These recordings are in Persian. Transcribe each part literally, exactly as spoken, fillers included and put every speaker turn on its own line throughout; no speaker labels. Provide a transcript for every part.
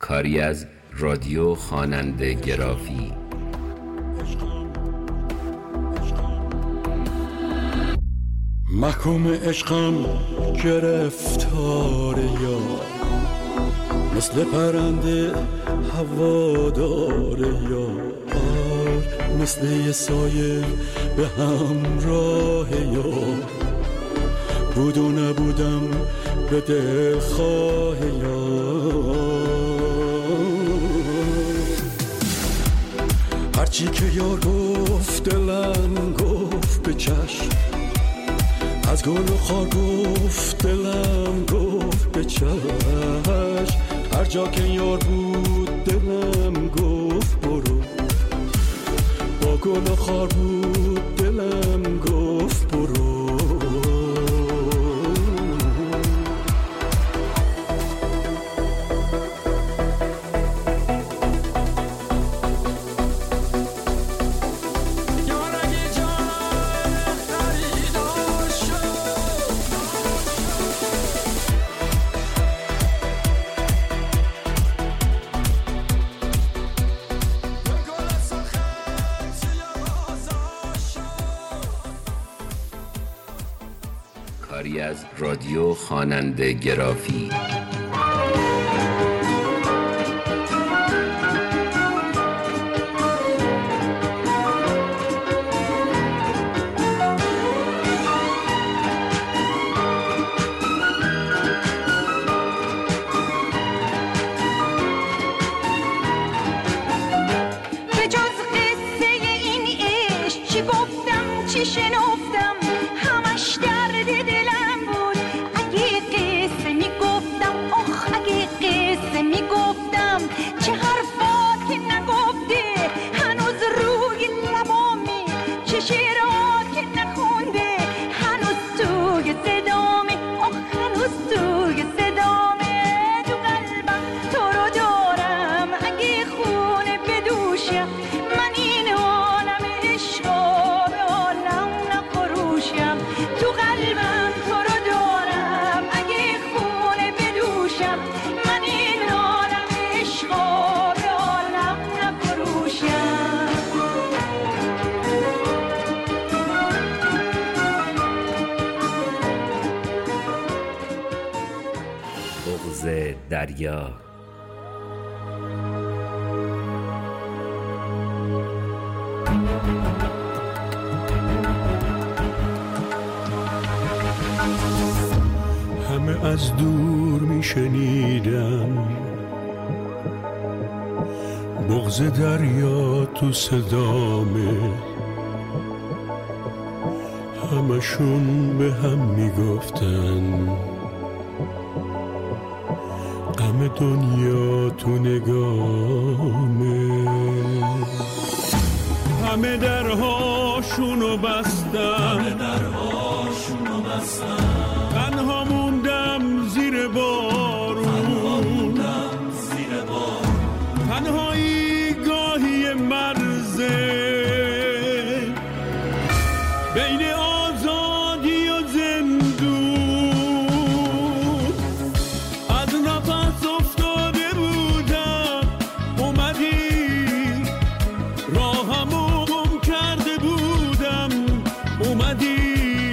کاری از رادیو خواننده گرافی.
محکوم عشقم گرفتار یار، مثل پرنده هوادار یار، مثل یه سایه به همراه یار، بود و نبودم به دلخواه یار. هرچی که یار گفت دلم گفت به چشم، از گل و خار گفت دلم گفت به چشم، هر جا که یار بود دلم گفت برو، با گل و خار بود دلم گفت برو.
کاری از رادیو خواننده گرافی.
به جز قصه این عشق چی گفتم چی شنفتم، همش درد دلم بود. اگه قصه میگفتم، آخ اگه قصه میگفتم، چه حرفات نگفته هنوز روی لبامه، چه شعرات نخونده هنوز توی صدامه، آخ هنوز توی صدامه. تو قلبم تو رو دارم، اگه خونه بدوشم من این عالم عشقا به عالم نفروشم. تو قلبم تو رو دارم، اگه خونه بدوشم من این عالم عشقا به عالم نفروشم.
بغض دریا.
همه از دور میشنیدم بغض دریا تو صدامه، همشون به هم میگفتن غم دنیا تو نگامه. همه درهاشونو بستم، همه درهاشونو بستم، تنها موندم زیر بارون، تنها موندم زیر بارون. تنهایی گاهی مرزه بین آزادی و زندون، از نفس افتاده بودم اومدی، راهمو گم کرده بودم اومدی،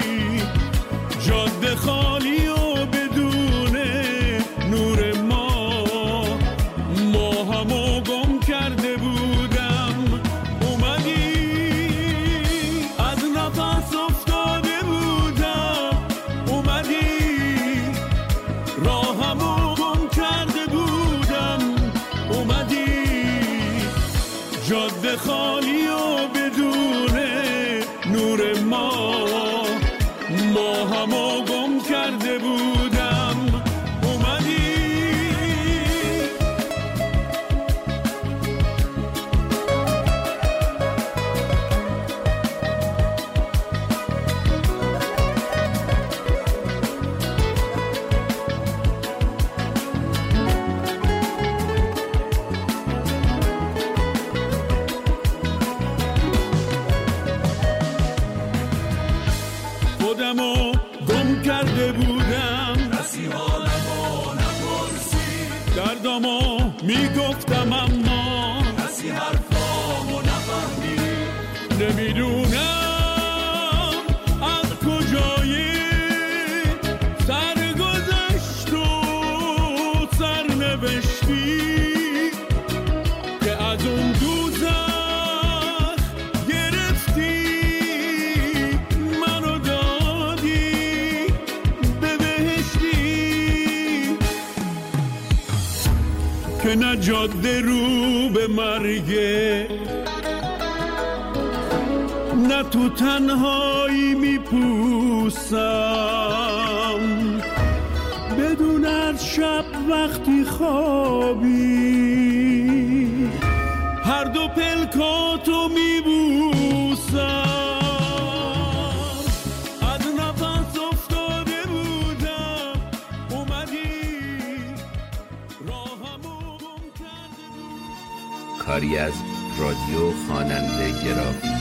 جاده خالی و بدون نور ما، ماهمو گم کرده بودم اومدی، از نفس افتاده بودم اومدی، راهمو گم کرده بودم اومدی، جاده خالی و بدون نور ما، ماهمو گم کرده بودم اومدی. خودمو گم کرده بودم، کسی حالمو نپرسید، دردمو میگفتم اما کسی حرفامو نفهمید. نمیدونم از کجایی سرگذشت و سرنوشتی که از اون دوزخ گرفتی منو دادی به بهشتی که نه جاده رو به مرگه نه تو تنهایی میپوسم بدون از شب وقتی خوابی هر دو پلکاتو میبوسم. از نفس افتاده بودم اومدی راهمو گم کرده بود.
کاری از رادیو خواننده گرامی.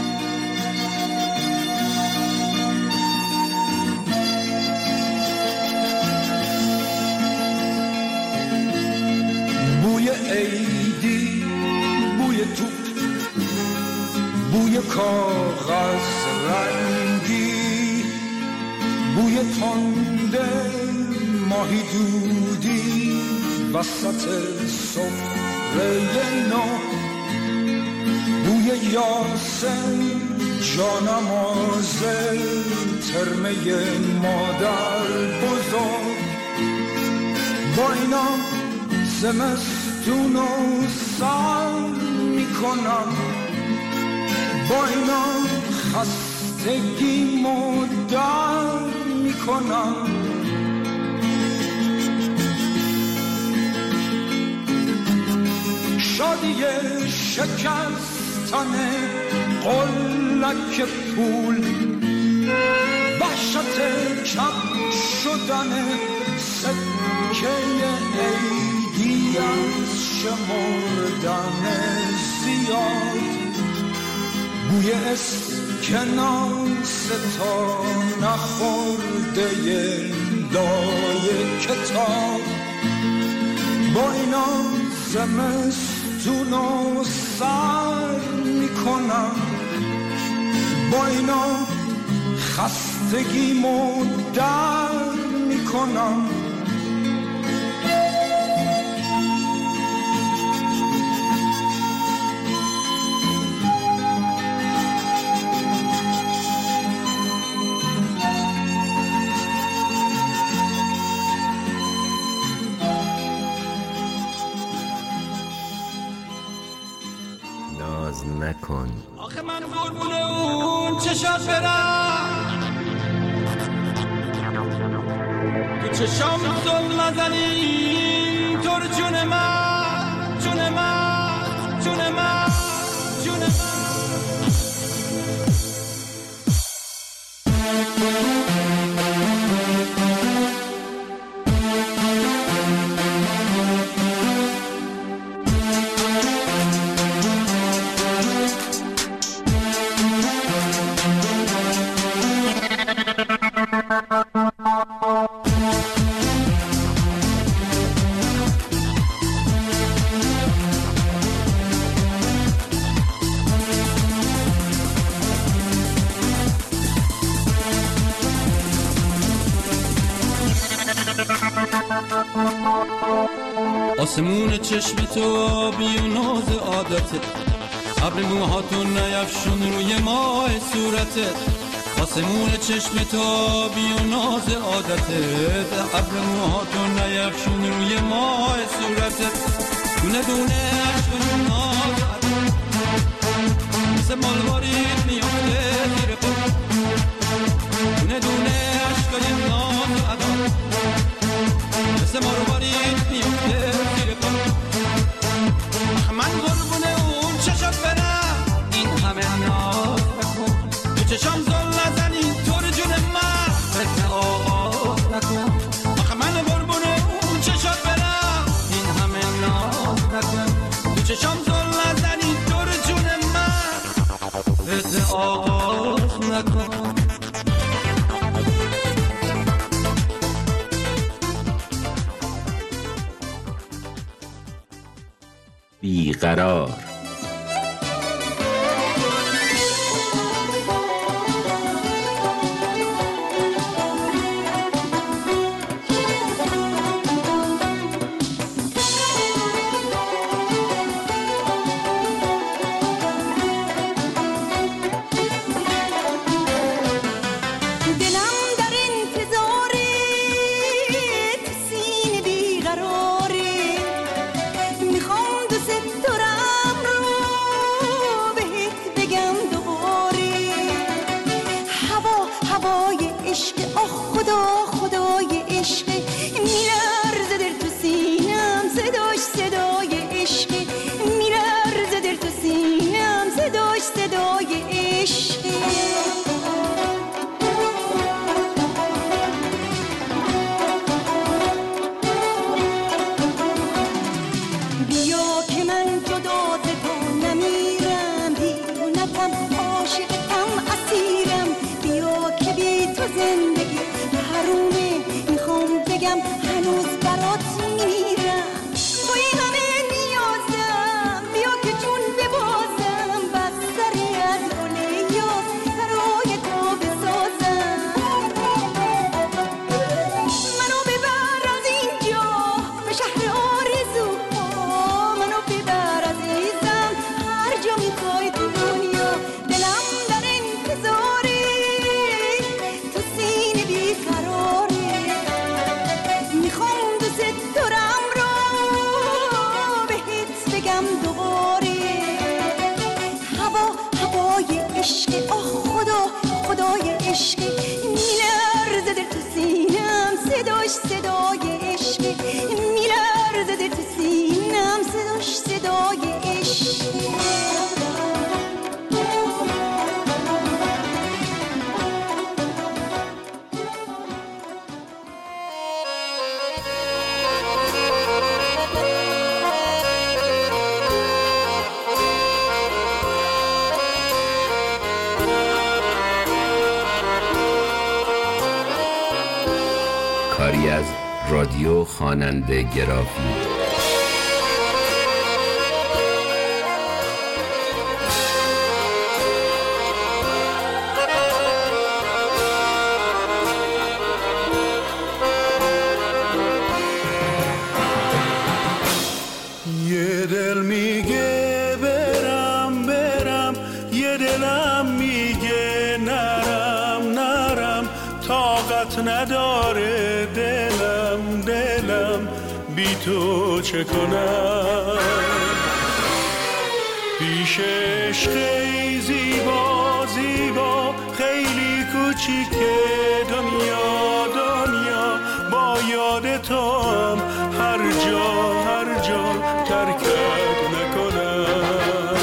بوی عیدی، بوی توپ، بوی کاغذ رنگی، بوی تنده ماهی دودی وسط سفره نو، بوی یاسم جانماز ترمه مادر بزرگ. با اینا زمستون و سر میکنم، با اینا خستگی مدر میکنم. شادی شکستن قلک پول، وحشت کم شدن سکه عیدی از شمردن زیاد، بوی اسکناس تا نخورده لای کتاب. با اینا زمستون و سر میکنم، با اینا خستگی مدر میکنم.
ناز نکن
آخه من قربونه اون چشات برم، تو چشام زل نزنی تو رو جون من، جون من، جون من، جون من. آسمون چشم تو آبی و ناز عادتت، ابر موهاتو نیفشون روی ماه صورتت. آسمون چشم تو آبی و ناز عادتت، ابر موهاتو نیفشون روی ماه صورتت. دونه دونه عشق و ناز مثل مالوارید میافته زیر پا، دونه دونه عشق و ناز مثل مالوارید میافته زیر پا. من قربونه اون چشات برم، این همه ناز نکن، تو چشام زل نزنی تو رو جون من، مثل آقا نکن. آخه من قربونه اون چشات برم، این همه ناز نکن، تو چشام زل نزنی تو رو جون من، مثل آقا نکن.
بیقرار. کاری از رادیو خواننده گرافی.
یه دل میگه برم برم، یه دلم میگه نرم نرم، طاقت نداره دلم دلم بی تو چه کنم. پیش عشقی زیبا زیبا خیلی کوچیکه دنیا دنیا، با یاد تو هم هر جا هر جا ترکت نکنم.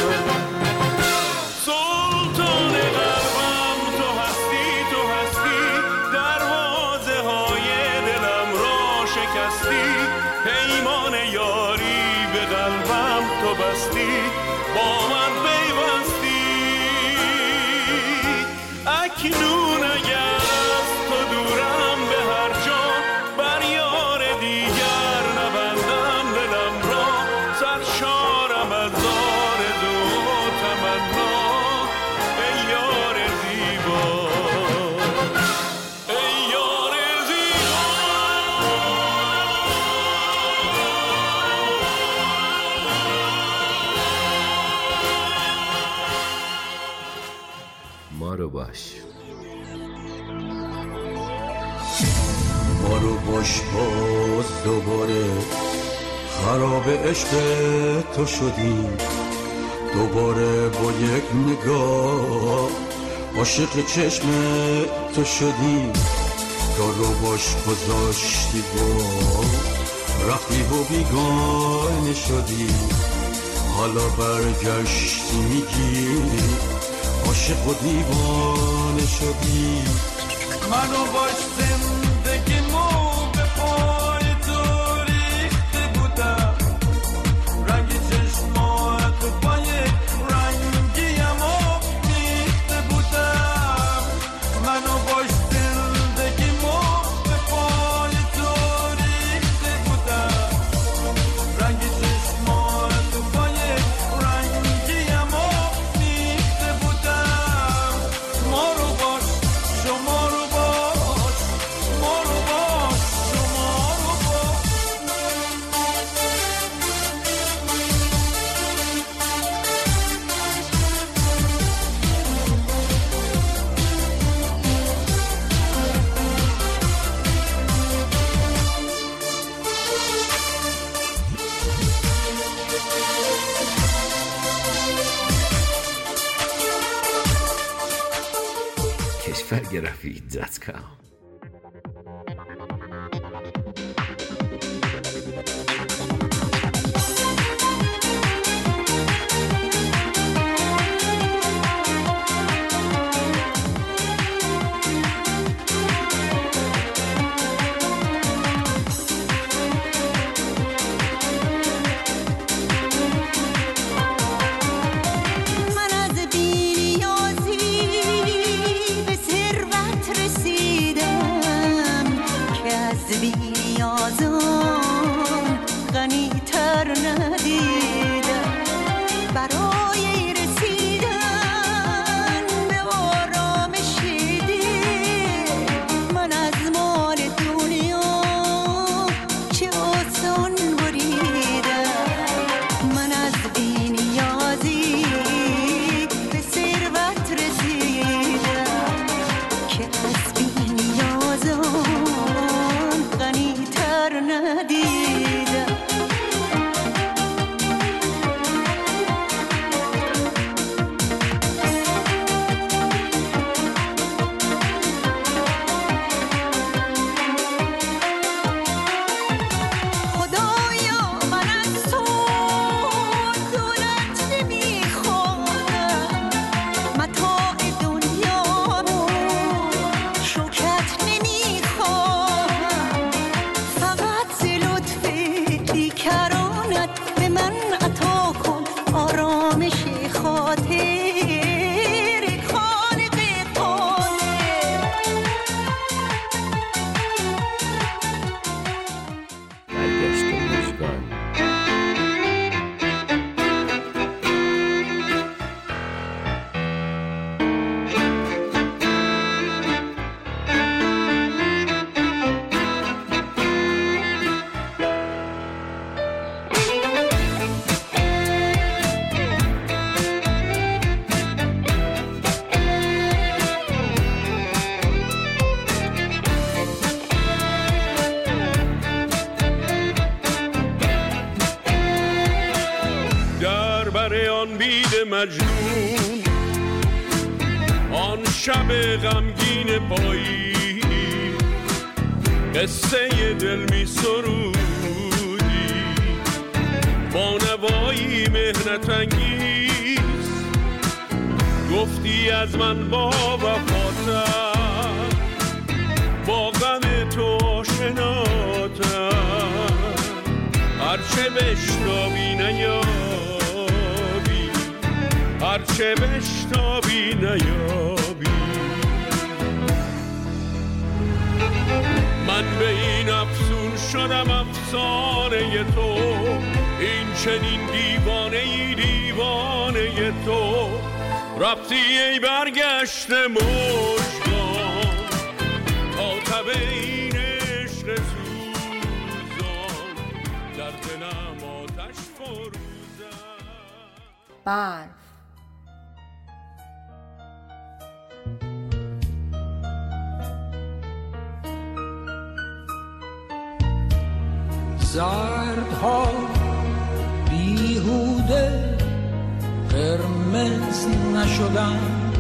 سلطان قلبم تو هستی تو هستی، دروازه های دلم را شکستی، پیمان یاری به قلبم تو بستی، با من پیوستی. اکنون اگر از تو دورم به هر جا، بر یار دیگر نبندم دلم را، سرشارم از آرزو و تمنا. ای یار زیبا ای یار زیبا.
ما رو باش
ما رو باش باز دوباره خراب عشق تو شدیم، دوباره با یک نگاه عاشق چشم تو شدیم. تو رو باش گذاشتی با رفتی و بیگانه شدی، حالا برگشتی میگی عاشق و دیوانه شدی.
منو باش زندگیمو به پای تو ریخته بودم، رنگ چشمات و پای رنگیمو میخته بودم. منو باش زندگیمو به پای تو ریخته بودم، رنگ چشمات و پای
سفرگرافی دات کام.
مجنون آن شب غمگین پایی قصه دل می سرودی با نوایی مهنت انگیز گفتی از من با وفاتم با غم تو آشناتم هرچه بشنوی نیابی هرچه بشنوی نیابی من به این افسون شدم افسانه تو این چنین دیوانه ای دیوانه تو رفتی ای برگشته مژگان تا تب این عشق سوزان در دلم آتش فروزان.
برف
زردها بیهوده قرمز نشدن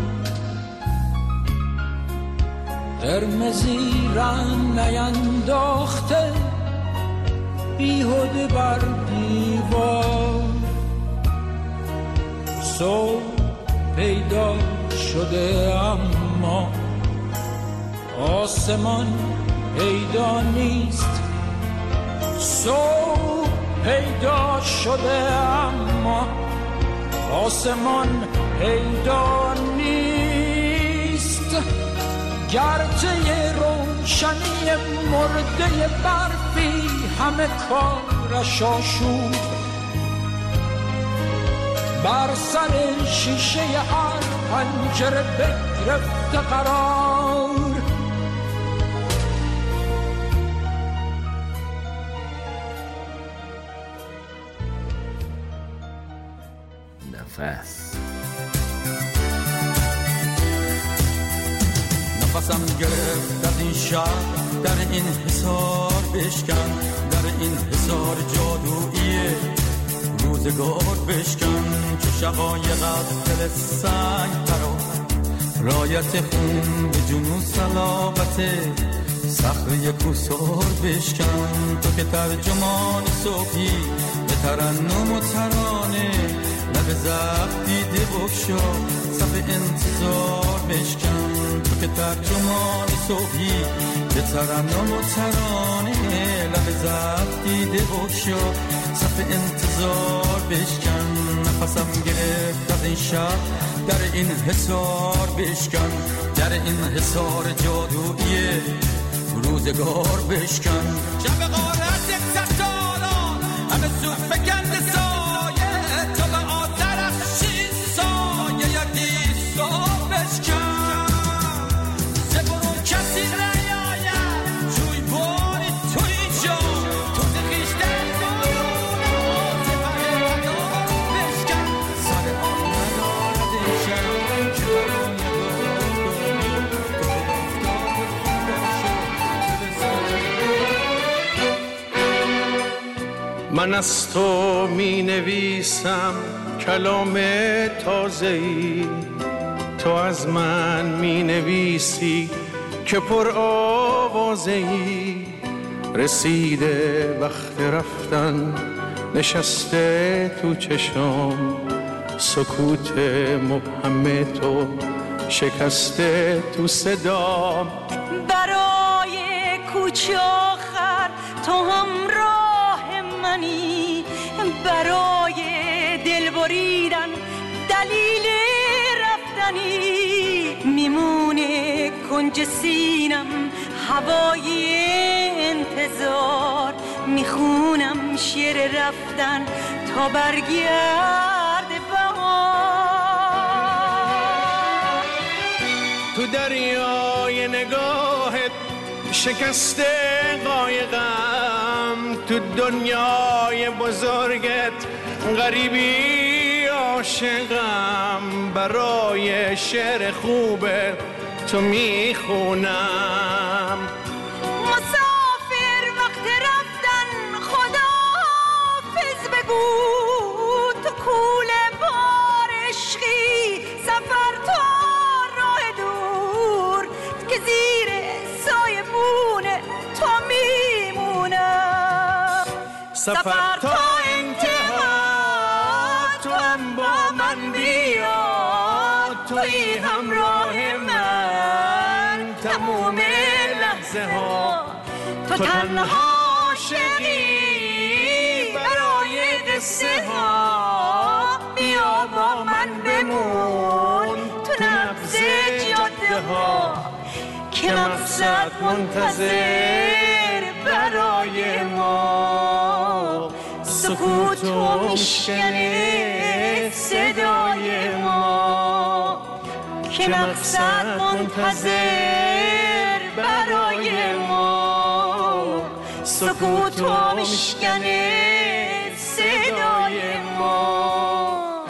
قرمزی رنگ نینداخته بیهوده بر دیوار صبح پیدا شده اما آسمان پیدا نیست صبح پیدا شده اما آسمان پیدا نیست گرچه روشنی مرده برفی همه کارش آشود بر سر شیشه هر پنجره بگرفته قرار
نفس
نفسم گرفت از این شب در این حصار بشکن در این حصار جادویی روزگار بشکن که شقایقت دل سنگ ترا رایت خون به جنون صلابت صخره کوسار بشکن. تو که ترجمان صبحی به ترنم و ترانه لب زخم دیده بکشا صف انتظار بشکن. تو که ترجمان صبحی به ترنم و ترانه لب زخم دیده بکشا صف انتظار بشکن. نفسم گرفت از این شب در این حصار بشکن، در این حصار جادویی روزگار بشکن. شب غارت ستاران همه سوخ فکند سایه تا به آترخشی سایه یکی سار بشکن. زبرون کسی نیاید جوی باری توی جا تو دخیشتن دارون سپه ندار بشکن. سر آن ندارد این شب که برون
من از تو می نویسم کلام تازه‌ای، تو از من می نویسی که پر آوازه‌ای. رسیده وقت رفتن نشسته تو چشام، سکوت مبهم تو شکسته تو صدام.
برای کوچه آخر تو همراه منی، برای دل بریدن دلیل رفتنی. میمونه کنج سینم هوای انتظار، میخونم شعر رفتن تا برگرد بهار.
تو دریای نگاهت شکسته قایقم، تو دنیای بزرگت غریبی عاشقم. برای شعر خوب تو میخونم.
مسافر وقت رفتن خداحافظ بگو، تو کوله بار عشقی سفر تا راه دور که زیر سایه بونه تو میمونم.
سفر تا انتها تو هم با من بیا، توی همراه من تموم لحظه ها. تو تنها عاشقی برای قصه ها، بیا با من بمون تو نبض جاده ها که مقصد منتظر برای ما. سکوت و میشکنه صدای ما که مقصد منتظر برای ما. سکوت و میشکنه صدای ما.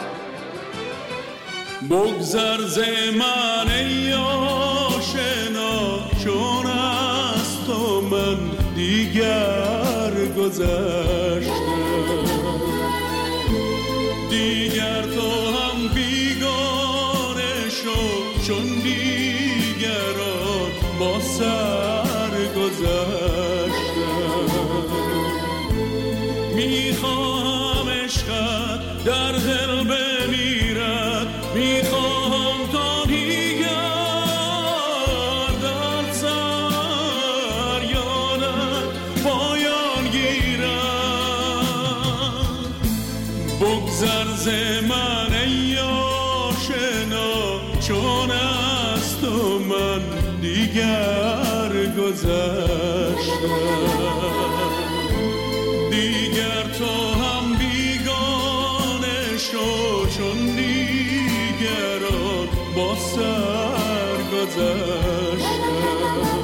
بگذر ز من ای آشنا، چون از تو من دیگر گذشتم. دیگر تو هم بیگانه شو، چون دیگران با سر گذشتم. میخواهم عشقت در دل بمیرد، میخواهم تا دیگر در سر یادت پایان گیرد. بگذر ز من ای آشنا، چون از تو من دیگر گذشتم. دیگر تو هم بیگانه شو، چون دیگران با سر گذشتم.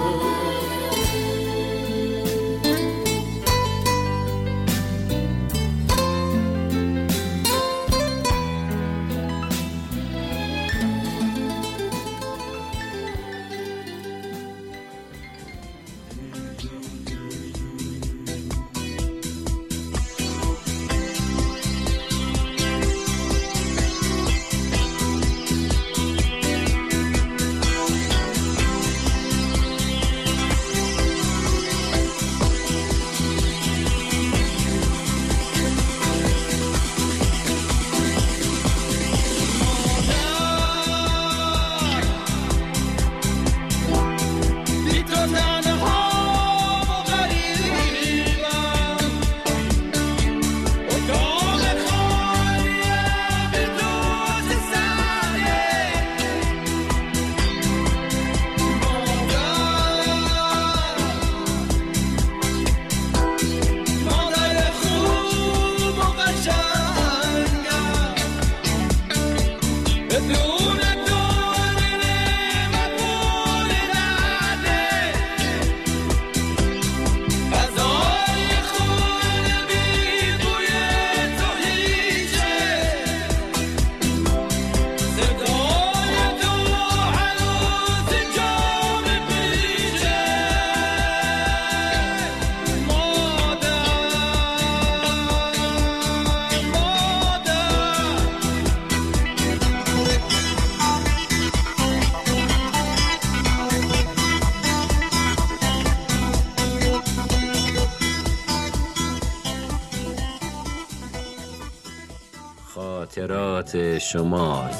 خاطرات شمال.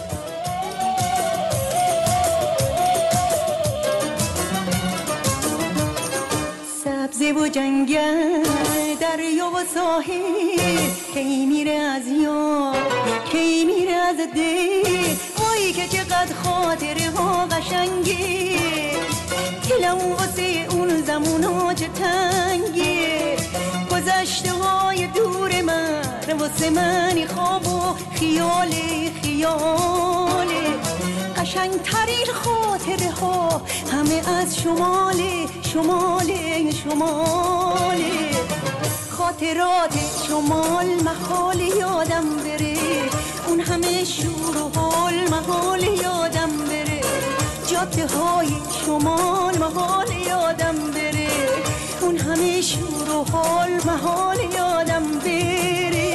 سبزه و جنگل، دریا و ساحل، کی میره از یاد، کی میره از دل. وای که چقدر خاطره ها قشنگه، دلم واسه اون زمونا چه تنگه. گذشته های دور من واسه منی خواب و خیال خیال. قشنگ ترین خاطره ها همه از شمال شمال شمال. خاطرات شمال محال یادم بره، اون همه شور و حال محال یادم بره. جاده های شمال محال یادم بره، اون همه شور و حال محال یادم بره.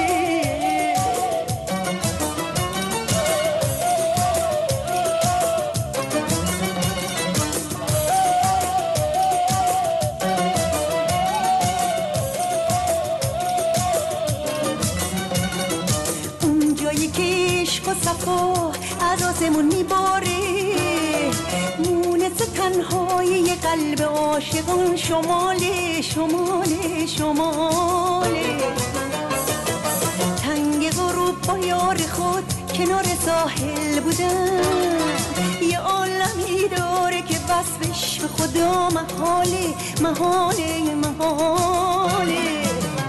اون جایی که عشق و صفا از آسمون میباره، مونس تنهای قلب عاشقان شماله شماله شماله. تنگ غروب با یار خود کنار ساحل بودن، یه عالمی داره که وصفش به خدا محاله محاله محاله.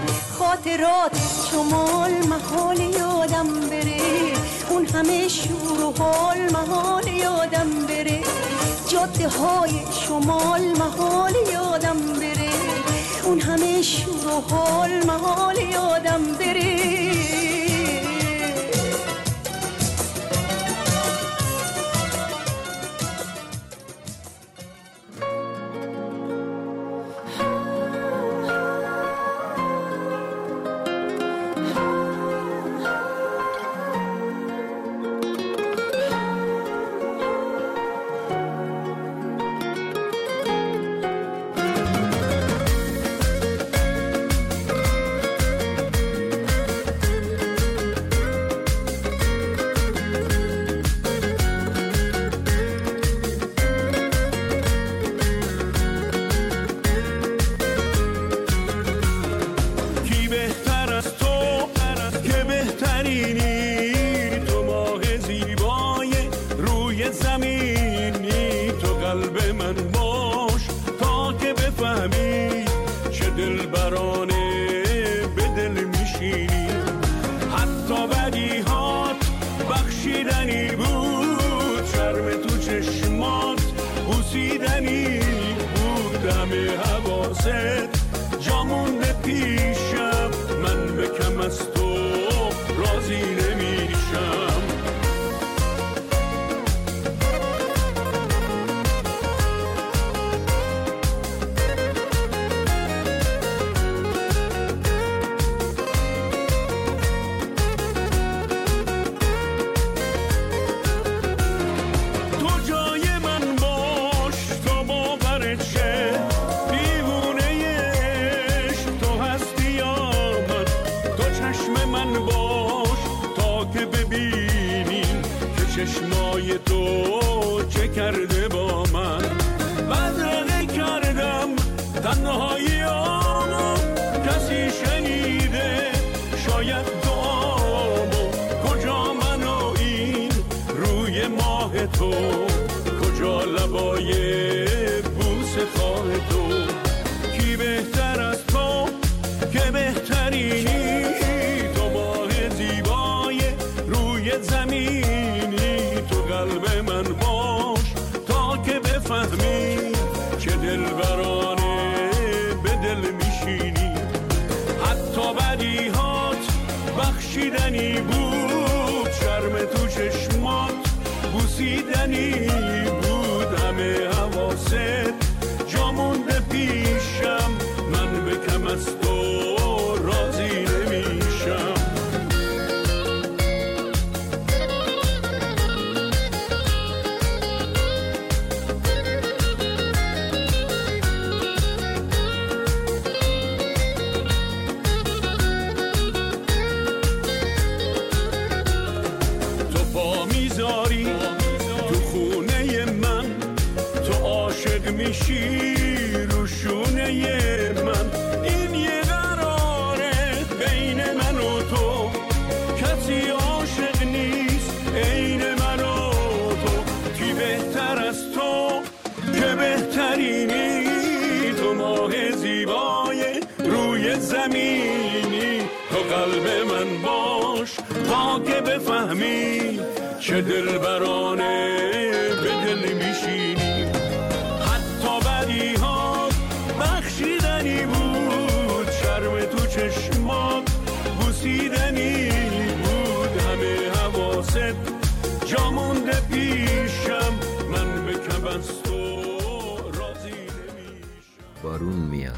خاطرات شمال محال یادم بره، اون همه شور و حال محال یادم بره. جاده های شمال محال یادم بره، اون همه شور و حال محال یادم بره.
تو ماه زیبای روی زمینی. بخشیدنی بود، شرم تو چشمات بوسیدنی بود، همه حواست جا مونده پیشم، من به کم از تو راضی نمیشم. تو پا میذاری تو خونه من، تو عاشق میشی رو شونه من، این یه قراره بین من و تو، کسی عاشق نیست عین من و تو، کی بهتر از تو که بهترینی، تو ماه زیبای روی زمینی، تو قلب من باش تا که بفهمی چه دلبرانه به دل میشینی. حتی بدی ها بخشیدنی بود، شرم تو چشمات بوسیدنی بود، همه حواست جا مونده پیشم، من به کم از تو راضی نمیشم.
بارون میاد.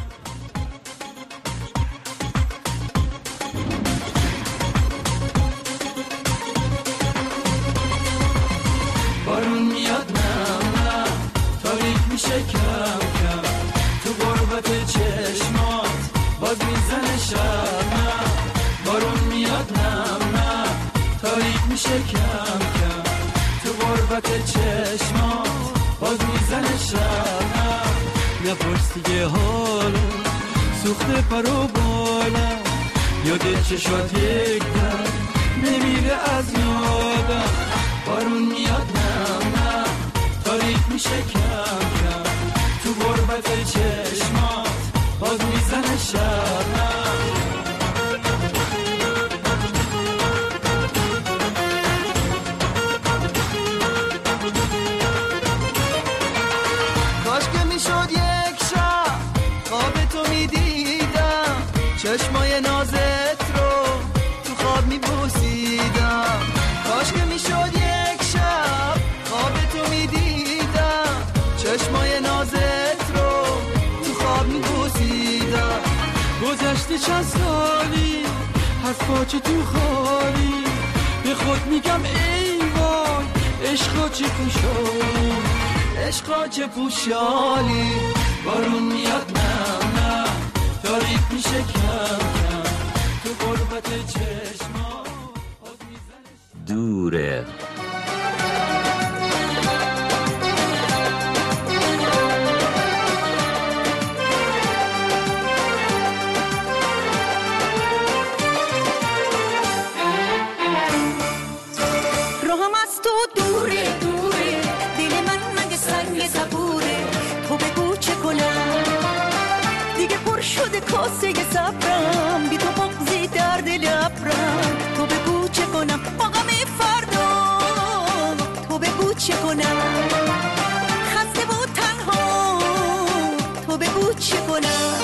بارون میاد نه نه، تاریک میشه کم کم، تو غربت چشمات باز میزنه شب نه. بارون میاد نه نه، تاریک میشه کم کم، تو غربت چشمات باز میزنه شب نه. نپرس دیگه حالا سوخته پر و بالا، یاد چشات یک در نمیره از یادم. بارون میاد نه نه، تاریک میشه کم کم، تو غربت چشمات باز میزنه شب نه. کاش که میشد یک شب خواب تو میدیدم، چشمای نازت رو تو خواب میبوسیدم. کاش که میشد یک شب خواب تو میدیدم، چشمای نازت رو تو خواب میبوسیدم. گذشته چند سالی حرفا چه تو خالی، به خود میگم ای وای عشقا چه پوشالی، عشقا چه پوشالی. بارون میاد نه نه، تاریک میشه کم کم، تو غربت چشما
دوره.
راهم از تو دوره دوره، دل من مگه سنگ صبوره، تو بگو چه کنم دیگه پر شده کاسه صبرم، بی تو بغضی در دل ابرم، تو بگو چه کنم با غم فردا، تو بگو چه کنم خسته بود تنها، تو بگو چه کنم.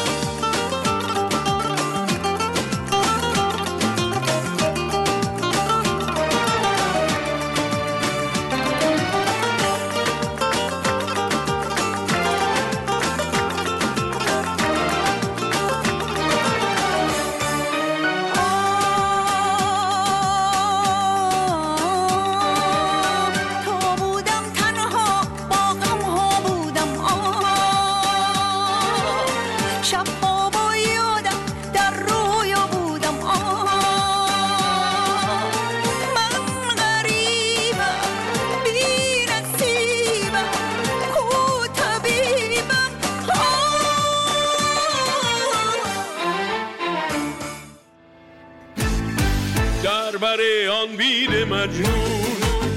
برای آن بید مجنون،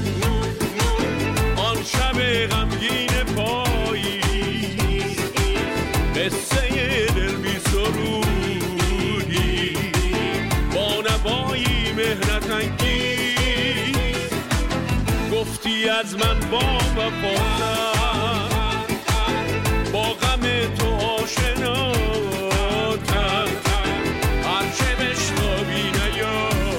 آن شب غمگین پایی، قصه دل بی سرودی با نوایی مهنت انگیز، گفتی از من با وفاتر، با غم تو آشناتر، هر چه بشنوی نیاد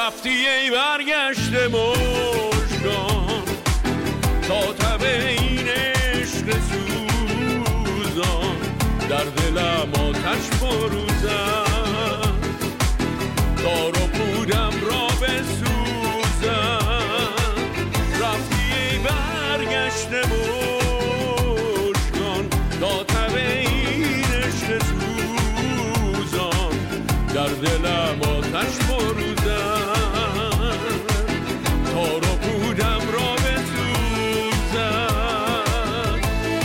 رفتی ای برگشته مژگان تا تب این عشق سوزان در دلم آتش فروزم تا رو بودم را بسوزم رفتی ای برگشته مژگان تا تب این عشق سوزان در دلم آتش فروزم تا رو بودم را بسوزم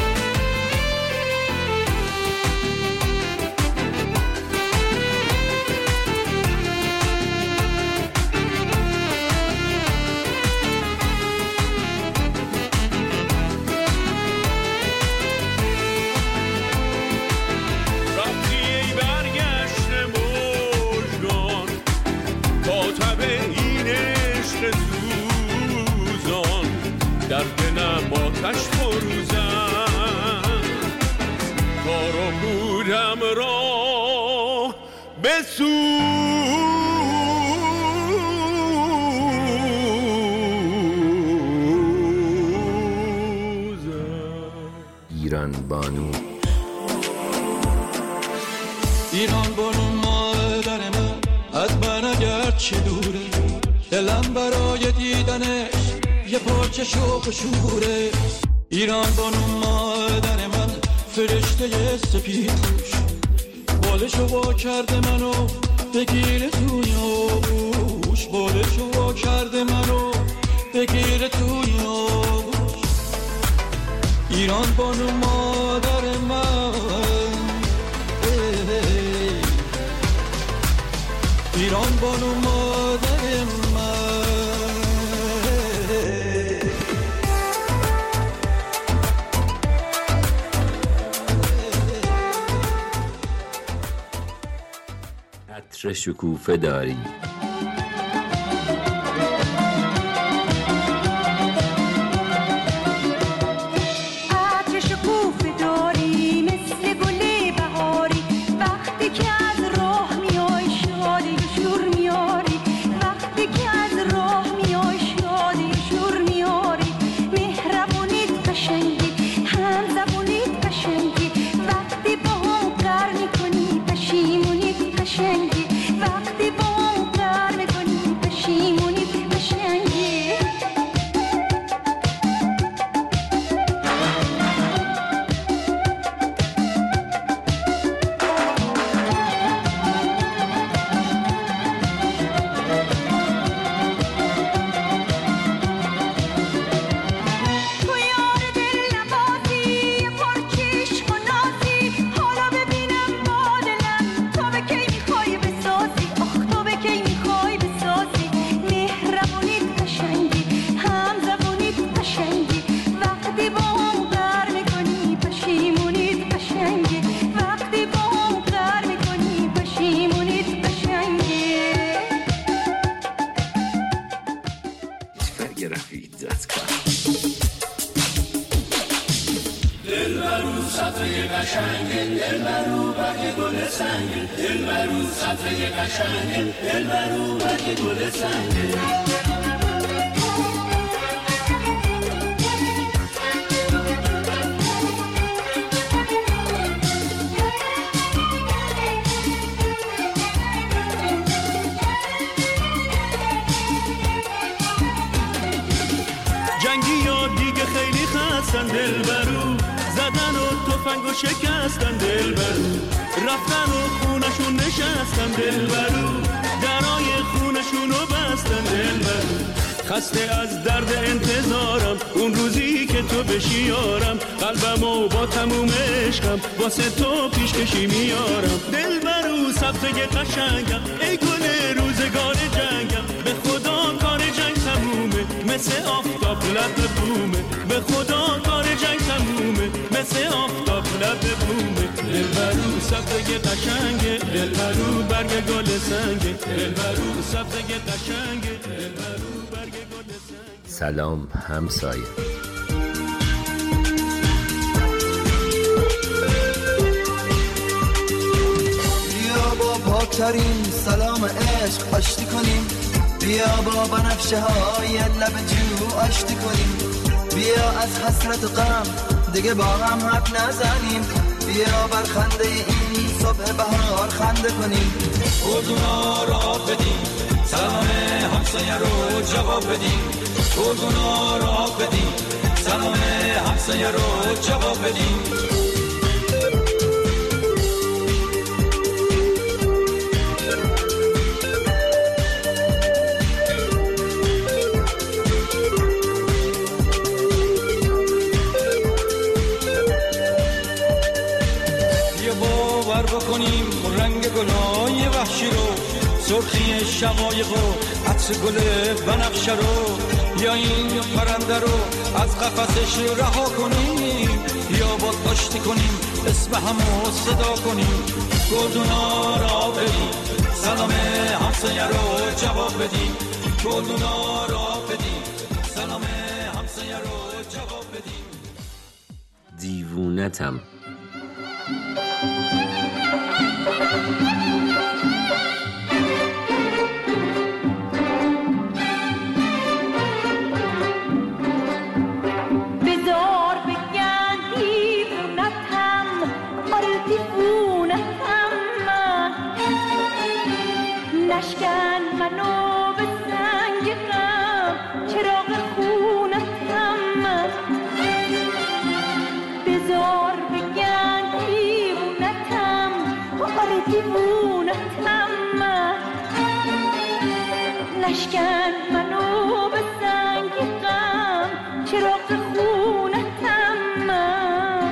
رفتی ای برگشته مژگان تا تب این عشق سوزان در دلم آتش فروزم تا رو بودم را بسوزم.
ایران بانو
ایران بانو مادر من از من اگر چه دوره دلم برای دیدنش یه پارچه شوق و شوره ایران بانو مادر من فرشته سپید پوش بالشو وا کرده منو بگیر توی آغوش بالشو وا کرده منو بگیر توی آغوش ایران بانو مادر من ایران بانو مادر من
عطر شکوفه داری
عطر شکوفه داری مثل گل بهاری وقتی که از راه میای شادی و شور میاری وقتی که از راه میای شادی و شور میاری مهربونیت قشنگی هم زبونیت قشنگی وقتی با هم قر میکنی پشیمونیت قشنگی وقتی با هم قر میکنی پشیمونیت قشنگی تو یار دل نبازی یه پارچه عشق و نازی حالا ببینم با دلم تو به کی میخوای بسازی آخ تو به کی میخوای بسازی مهربونیت قشنگی هم زبونیت قشنگی وقتی با هم قر میکنی پشیمونیت قشنگی وقتی با هم قر میکنی پشیمونیت قشنگی
برگ رفیق زد کن
جنگی یا دیگه خیلی خستن دلبرو زدن و تفنگ و شکستن دلبرو رفتن و خونشون نشستن دلبرو درای خونشونو بستن دلبرو خسته از درد انتظارم اون روزی که تو بشی یارم قلبمو با تموم عشقم واسه تو پیشکشی میارم دلبرو سبزه قشنگم ای گل روزگار جنگم به خدا کار جنگ تمومه مثل آفتاب لب بومه به خدا کار جنگ تمومه مثل آفتاب لب بومه دلبرو سبزه قشنگه دلبرو برگ گل سنگه دلبرو سبزه قشنگه دلبرو برگ گل سنگه.
سلام همسایه
بیا با پاکترین سلام عشق آشتی کنیم بیا با بنفشه های لب جو آشتی کنیم، بیا از حسرت و غم دیگه با هم حرف نزنیم، بیا بر خنده این صبح بهار خنده کنیم.
گلدونا را بدیم، سلام همسایه رو جواب بدیم، گلدونا را بدیم، سلام همسایه رو جواب بدیم. بکنیم رنگ گلای وحشی رو، سرخی شقایق و عطر گل بنفشه رو، یا این پرنده رو از قفسش رها کنیم، یا با آشتی کنیم اسم همو صدا کنیم. گلدونا را بدیم، سلام همسایه رو جواب بدیم، گلدونا را بدیم، سلام همسایه رو جواب بدیم.
دیوونتم.
بذار بگن دیوونتم، آره دیوونتم من، نشکن منو به سنگ غم، چراغ خونتم من. بذار بگن دیوونتم، آره دیوونتم من، نشکن منو به سنگ غم، چراغ خونتم من.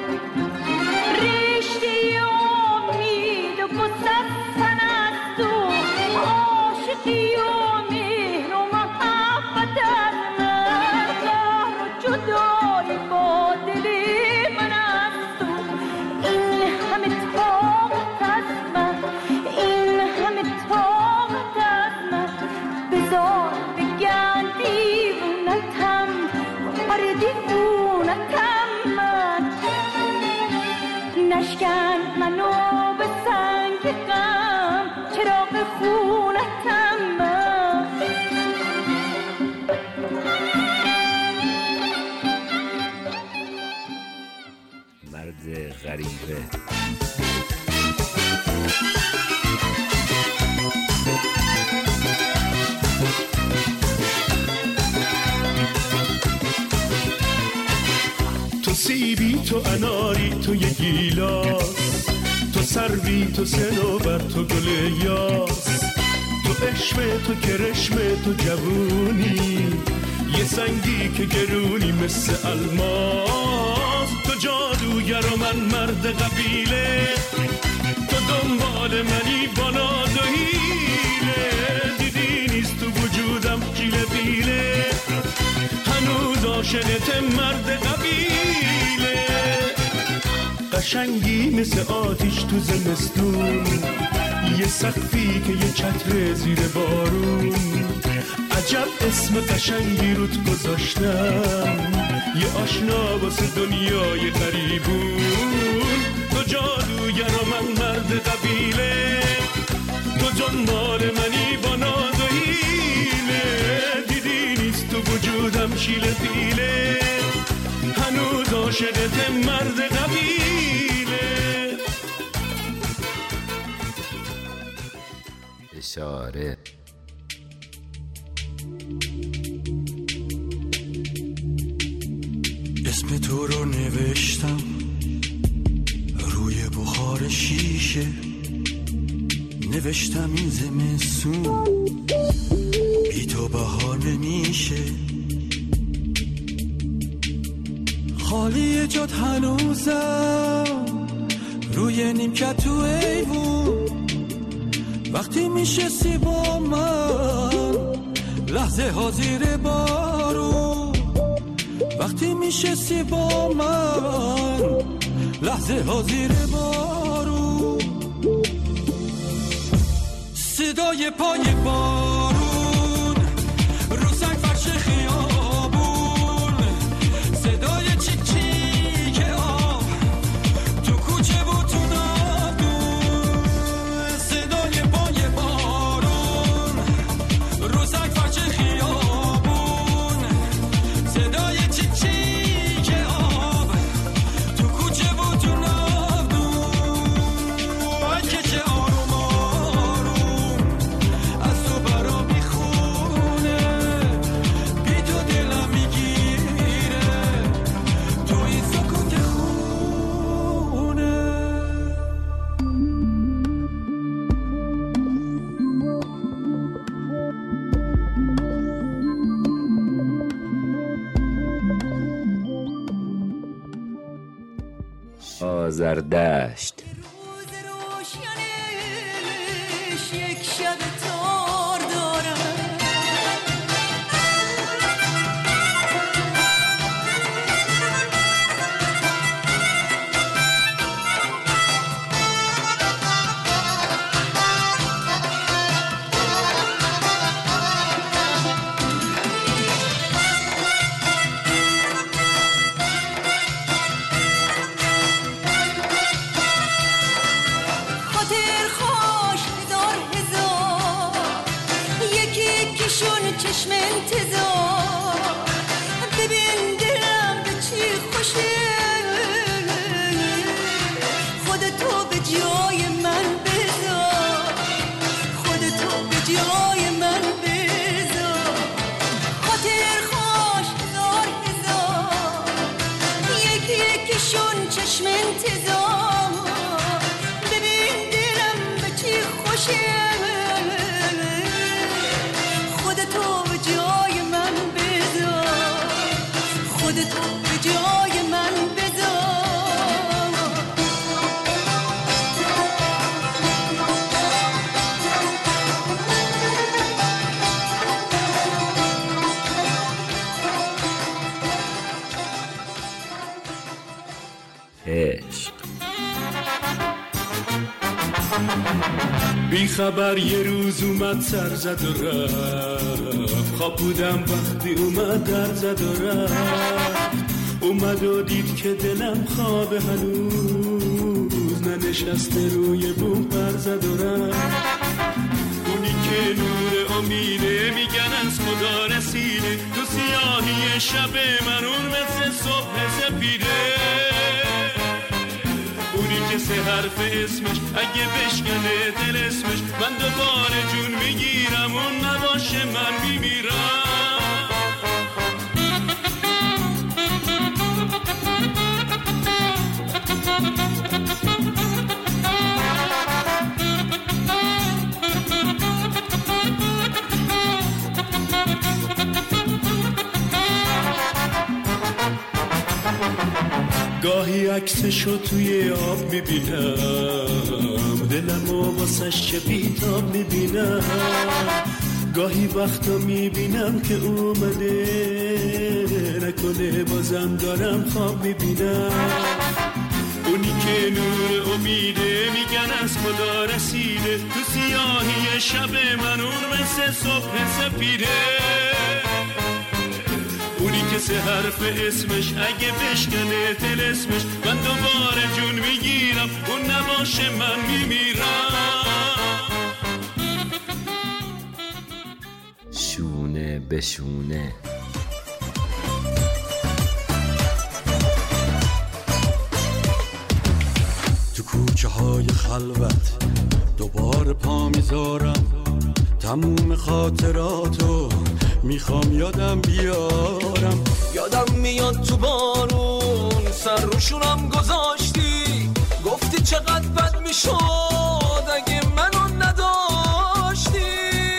رشته امید و گسست است و عاشقی و مهر و محبت از من، قهر و جدایی با دل من است و این همه طاقت از من، این همه طاقت از من. بذار بگن دیوونتم، آره دیوونتم من، نشکن منو به سنگ غم، چراغ خونتم من.
مرد غریبه.
تو سیبی، تو اناری، تو یه گیلاس، تو سروی، تو سنوبر، تو گل یاس، تو عشق، تو کرشم، تو جوونی، یه سنگی که گرونی مثل الماس. تو جادوگر و من مرد قبیله، تو دنبال منی با ناز و حیله، دیدی نیست تو وجودم جیله بیله، هنوز عاشقت مرد قبیله. قشنگی مثل آتیش تو زمستون، یه سقفی که یه چتر زیر بارون، عجب اسم قشنگی روت گذاشتم، یه آشنا واسه دنیای غریبون. تو جادوگر و من مرد قبیله، تو دنبال منی با ناز و حیله، دیدی نیست تو وجودم شیله پیله، هنوز عاشقت مرد قبیله.
اشاره.
اسم تو رو نوشتم روی بخار شیشه، نوشتم این زمستون بی تو بهار نمیشه، خالی جات هنوزم روی نیمکت تو ایوون، وقتی میشستی با من لحظه ها زیر بارون، وقتی میشستی با من لحظه ها زیر بارون، صدای پای بارون رو سنگ فرش خیابون، صدای چیک چیک آب تو کوچه و تو نادون، صدای پای بارون رو
آذردشت.
روز روشنش یک شب تار دارم، چشم انتظار ببین دلم به چی خوشه، خودتو به جای من بذار، خودتو به جای من بذار. خاطر خوش هزار هزار یکی یکیشون چشم انتظار ببین دلم به چی خوشه، خودتو به جای من بذار، خودتو به جای من بذار.
عشق
بی خبر یه روز اومد سر زد و رفت، خواب بودم وقتی اومد در زد و رفت. اومد و دید که دلم خواب هنوز ننشسته روی بوم پر زد و رفت. اونی که نور امیده میگن از خدا رسیده، تو سیاهی شب من اون مثل صبح سپیده. اونی که سه حرف اسمش اگه بشکنه دل اسمش من دوباره جون میگیرم، اون نباشه من میمیرم. گاهی عکسشو توی آب میبینم، دلمو واسش چه بیتاب میبینم. گاهی وقتا میبینم که اومده، نکنه بازم دارم خواب میبینم. اونی که نور امیده میگن از خدا رسیده، تو سیاهی شب من اون مثل صبح سپیده. اونی که سه حرف اسمش اگه بشکنه دل اسمش من دوباره جون میگیرم، اون نباشه من میمیرم.
شونه به شونه
تو کوچه های خلوت دوباره پا میذارم، تموم خاطراتو میخوام یادم بیارم.
یادم میاد تو بارون سر روشونم گذاشتی، گفتی چقدر بد میشد اگه منو نداشتی.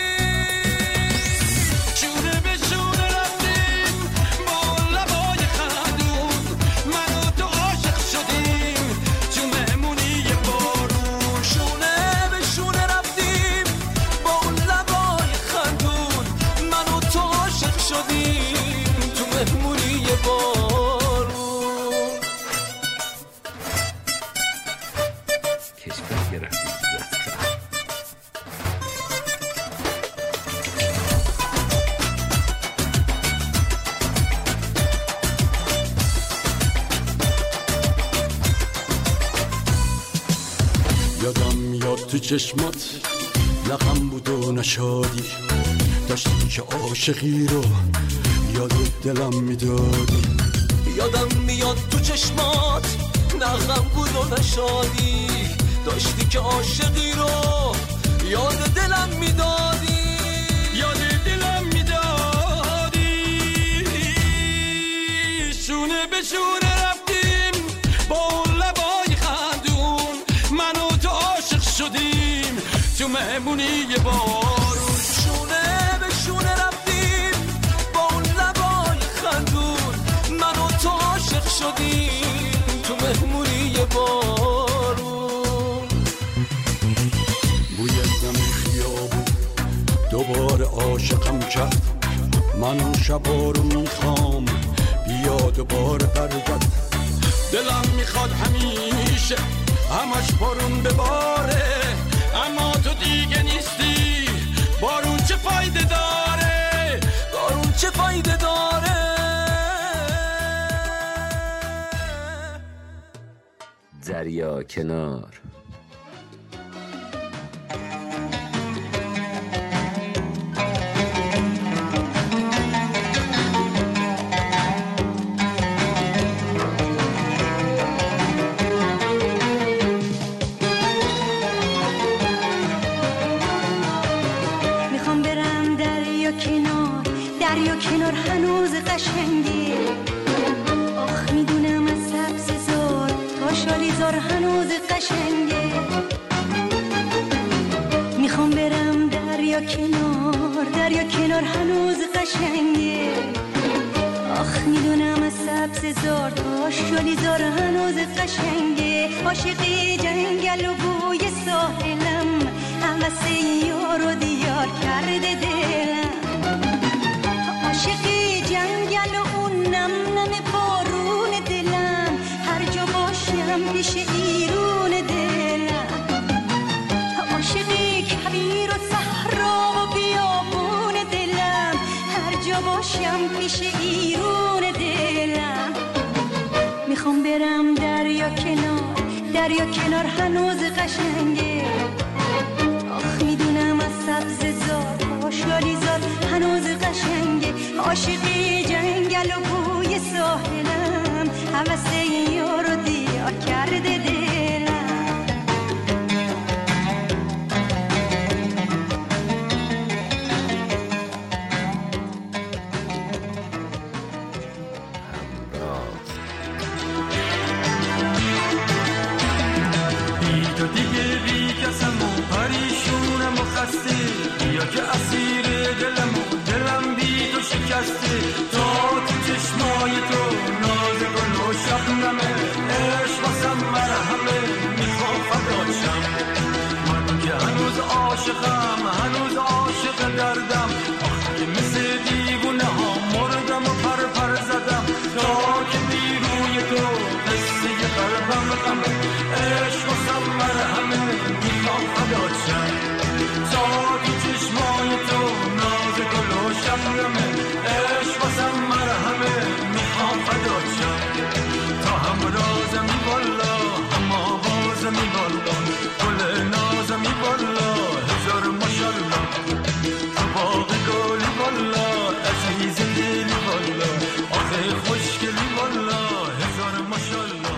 شونه به شونه رفتیم با لبای خندون، من و تو عاشق شدیم تو مهمونی بارون. شونه به شونه رفتیم با لبای خندون، من و تو عاشق شدیم تو مهمونی بارون.
کشور گرفتیم
یادم میاد تو چشمات لقم بود و نشادی، داشتی که عاشقی رو یاد دلم میدادی.
یادم میاد تو چشمات نغم بود و نشادی، داشتی که عاشقی رو یاد دلم میدادی، یاد دلم میدادی. شونه به شونه رفتیم با لبای خندون، من و تو عاشق شدیم تو مهمونی بارون. شونه به شونه رفتیم با لبای خندون، من و تو عاشق شدیم تو مهمونی بارون.
کار عاشقم کرد. من اون شبا رو میخوام بیا دوباره برگرد. دلم میخواد همیشه همش بارون بباره، اما تو دیگه نیستی. بارون چه فایده داره؟ بارون چه فایده داره؟
دریا کنار.
میخوام برم دریا کنار، دریا کنار هنوز قشنگه. آخ میدونم از سبز زار تا شالیزار هنوز قشنگه. میخوام برم دریا کنار، دریا کنار هنوز قشنگه. آخ میدونم از سبز زار تا شالیزار هنوز قشنگه. عاشقی جنگل و بوی ساحلم، هوس یار و دیار کرده دلم. عاشقی جنگل و اون نم نم بارون دلم، هر جا باشم پیش ایرون دلم. عاشقی کویر و صحرا و بیابون دلم، هر جا باشم پیش ایرون دلم. میخوام برم دریا کنار، دریا کنار هنوز قشنگه. آخ میدونم از سبز زار تا شالیزار هنوز قشنگه. عاشقی جنگل و بوی ساحلم، هوس یار و دیار کرده دلم.
تو دیگه بی کسم و پریشونم و خسته، بیا که اسیر دلم و دلم بی تو شکسته. تا تو چشمای تو ناز گل و شبنمه، عشق واسم مرهمه، میخوام فدات شم. من که هنوز عاشقم، هنوز عاشق دردم. آخه مثل دیوونه ها مردم و پر پر زدم. تا که بی روی تو قصه قلبم غمه، عشق واسم مرهمه، میخوام فدات شم. تا تو چشمای تو ناز گل و شبنمه، عشق واسم مرهمه، میخوام فدات شم. تا هم رازمی بالا، هم آوازمی بالا، گل نازمی بالا، هزار ماشالله. تو باغ گلی بالا، عزیز دلی بالا، آخه خوشگلی بالا، هزار ماشالله.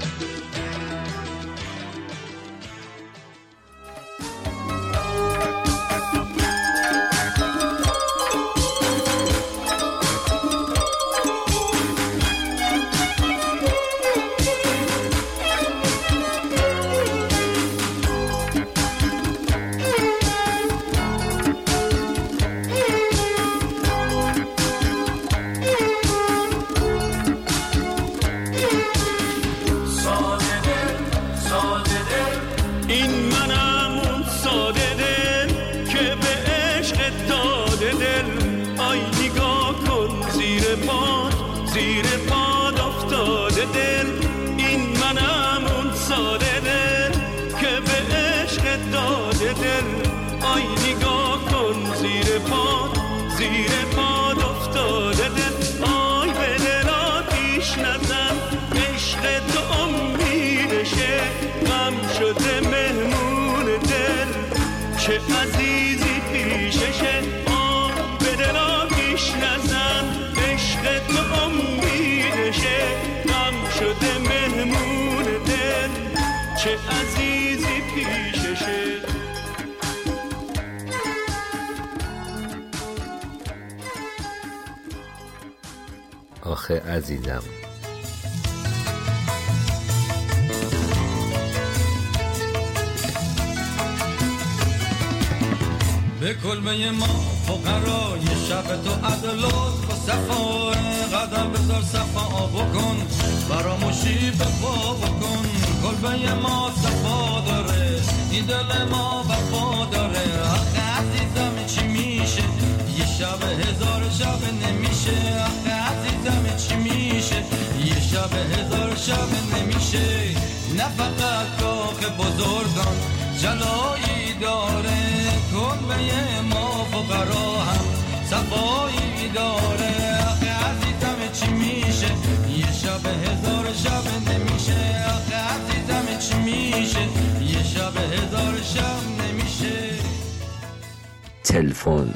چه عزیزی پیششه، آه به دل آتیش نزن. عشق تو امیدشه، غم شده مهمون دل. چه عزیزی پیششه.
آخه عزیزم.
به به کلبه ما فقرای شب تو عدلات با صفا قدم بذار صفا بکن فراموشی به پا بکن کلبه ما صفا داره این دل ما وفا داره آخه عزیزم چی میشه یه شب هزار شب نمیشه آخه عزیزم چی میشه یه شب هزار شب نمیشه نه فقط کاخ بزرگان جلایی داره کلبه ما فقرا هم صفایی داره آخه عزیزم چی میشه یه شب هزار شب نمیشه آخه عزیزم چی میشه یه شب هزار شب نمیشه
تلفن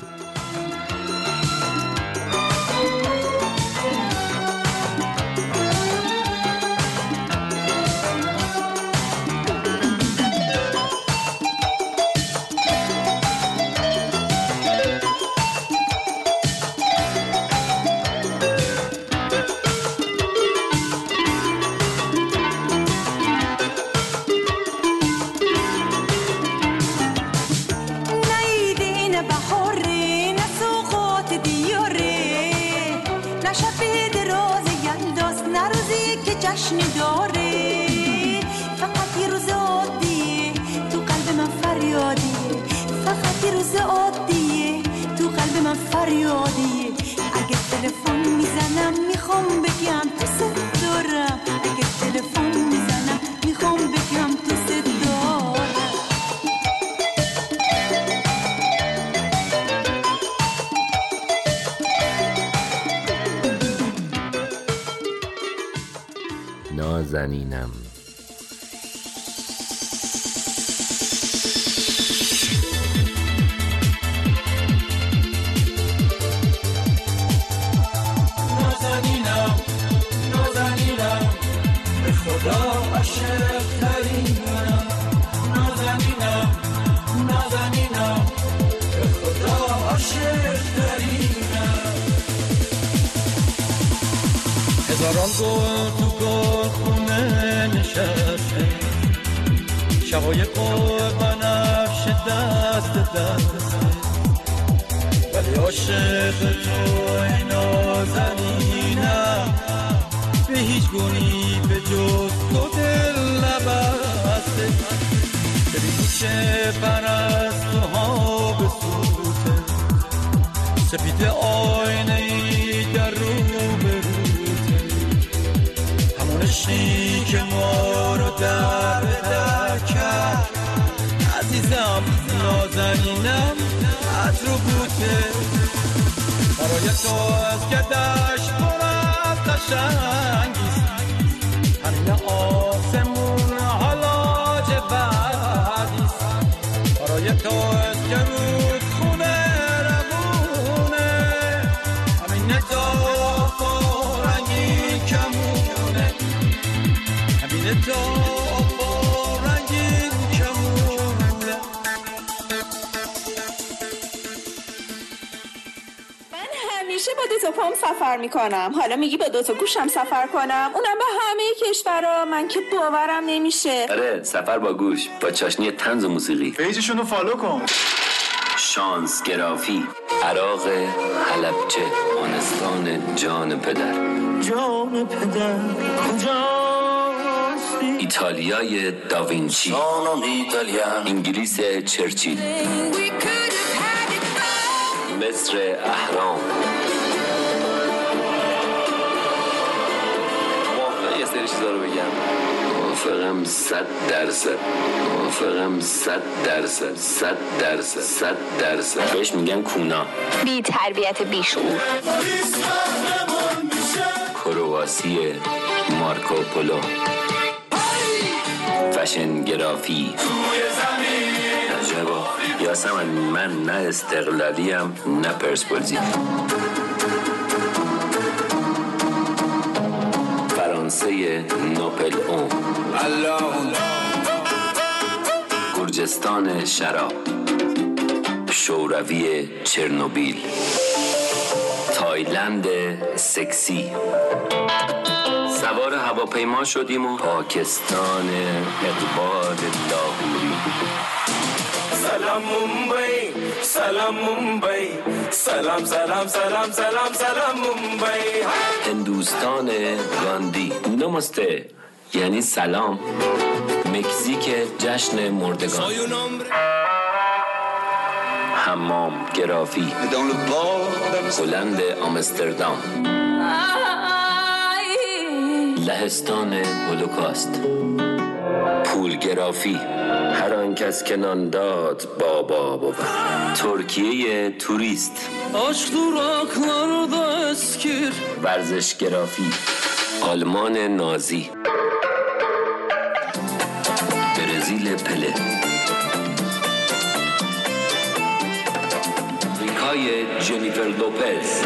جشنی داره فقط یه روز عادیه تو قلب من فریادیه فقط یه روز عادیه تو قلب من فریادیه اگه تلفن میزنم میخوام بگم تو ست دارم اگه تلفن میزنم میخوام بگم تو ست دارم
نازنینم
نازنینم نازنینم به خدا عاشق ترینم نازنینم نازنینم به خدا عاشق ترینم
هزاران گل تو گل خونه نشسته شبای قول بنفش دست دست ولی عاشق تو ای نازنینم به هیچ گونی به جز تو دل نبسته ببینی چه پرستوها به سوته سپید آینه ای در رو همونشی که ما رو در در کرد عزیزم نازنینم از رو بوته برای تو از گردش پر از قشنگیست همین آسمون حالا چه بعدیست برای تو از گرود خونه روونه همین تو رنگی کمونه همین تو رنگی کمونه
من همیشه با دو تا پام سفر میکنم حالا میگی با دو تا گوشم سفر کنم اونم به همه کشورها من که باورم نمیشه
آره سفر با گوش با چاشنی طنز و موسیقی
پیجشون رو فالو کن
شانس گرافی عراق حلبچه آنستان جان پدر
جان پدر کجاستی
ایتالیای داوینچی انگلیس چرچیل مصر اهرام موافقم یه سری چیزا رو بگم موافقم صد درصد موافقم صد درصد صد درصد صد درصد بهش میگن کونا
بی تربیت بی شعور
کرواسی مارکو پولو فشن گرافی عجبا یاسمن من نه استقلالیم نه پرسپولیسی فرانسه نوپل اون گرجستان شراب شوروی چرنوبیل تایلند سکسی سوار هواپیما شدیم و پاکستان اقبال لاهوری
سلام مومبای سلام مومبای سلام سلام سلام سلام سلام مومبای.
هندوستان گاندی نمسته یعنی سلام. مکزیک جشن مردگان. حمام گرافی. هلند آمستردام. لهستان هولوکاست. پول گرافی. هر آن کس که نان داد بابا بود. ترکیه توریست.
Aşk duraklarda eskir.
ورزش گرافی. آلمان نازی. برزیل پله. آمریکای جنیفر لوپز.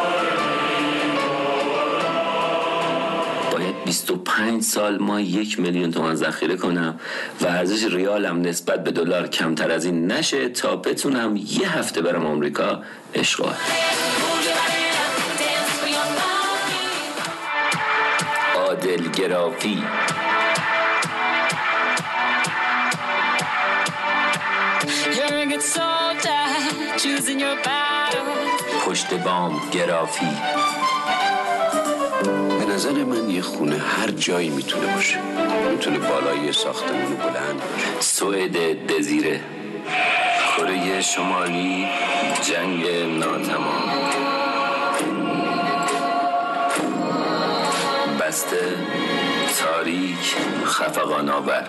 باید بیست و پنج سال ما یک میلیون تومان ذخیره کنم و ارزش ریالم نسبت به دلار کمتر از این نشه تا بتونم یه هفته برم آمریکا اشغال. عادل گرافی. پشت بام گرافی.
به نظر من یه خونه هر جایی میتونه باشه. میتونه بالای ساختمون بلند باشه.
سوئد دزیره. کره شمالی جنگ ناتمام. بسته تاریک خفقان آور.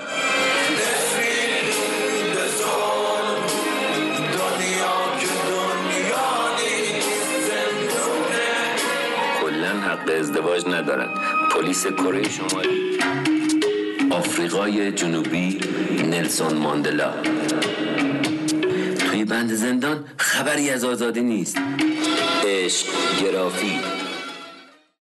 کلن حق ازدواج ندارن. پلیس کره شمالی. آفریقای جنوبی نلسون ماندلا. توی بند زندان خبری از آزادی نیست. عشق گرافی.